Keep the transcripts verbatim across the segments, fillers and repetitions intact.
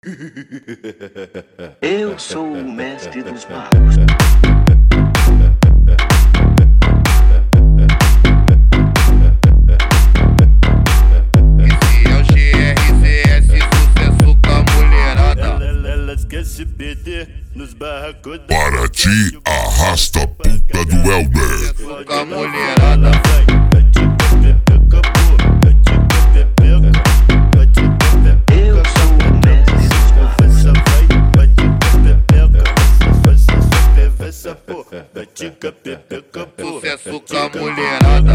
Eu sou o mestre dos magos. Esse é o G R C S, sucesso com a mulherada. Elas querem se perder nos barracos da Paraty, arrasta a puta do Elber. Sucesso com a mulherada. Eu sou o mestre dos magos. Sucesso com a mulherada.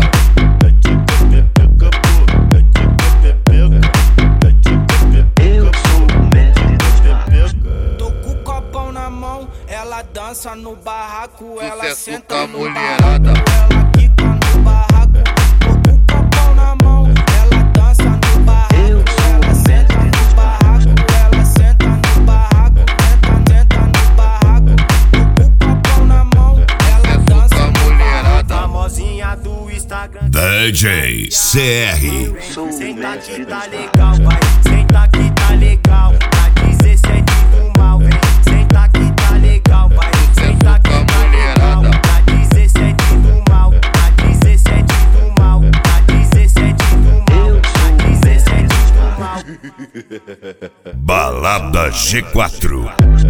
Eu sou o mestre dos magos. Tô com o copão na mão, ela dança no barraco, ela Sucesso senta com a no mulherada. barraco, ela quica no barraco. Tô com o copão na mão, ela dança no barraco, Eu sou ela o senta mestre no dos barraco, ela senta no barraco, senta, senta no barraco. Tô com o copão na mão, ela Sucesso dança com a no mulherada. barraco. Famosinha do Instagram. D J C R. Eu sou o Senta mestre que dos tá magos. legal, vai. Senta que tá legal. Tá dezessete do mal, vem. Senta que tá legal, vai. Senta que tá legal. Tá dezessete do mal. Tá dezessete do mal. Tá dezessete do mal. Eu Tá sou o dezessete mestre do mal. Balada G quatro.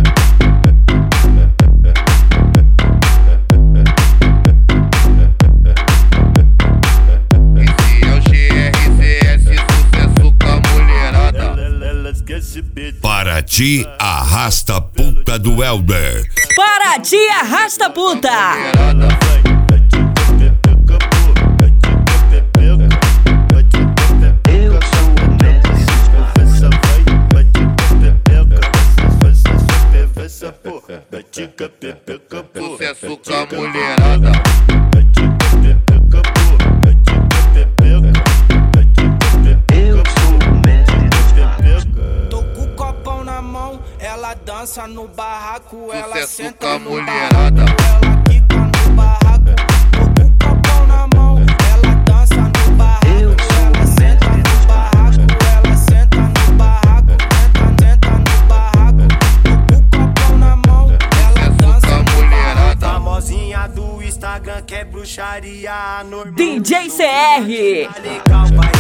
Esse é o G R C S, sucesso com a mulherada. Elas querem se perder. Paraty, arrasta a puta do Elber. Paraty, arrasta puta! Mulherada. Eu sou o mestre dos magos. Sucesso com a mulherada. Eu sou o mestre dos magos. Tô com o copão na mão, ela dança no barraco, ela Sucesso senta com a no mulherada. barraco, ela quica no barraco. Tô com o copão na mão, ela dança no barraco, Eu sou ela o senta mestre no dos barraco, ela senta no barraco, senta, senta no barraco. Tô com o copão na mão, ela Sucesso dança com a no mulherada. barraco. Famosinha do Instagram que é bruxaria normal. D J C R. Tá legal, vai.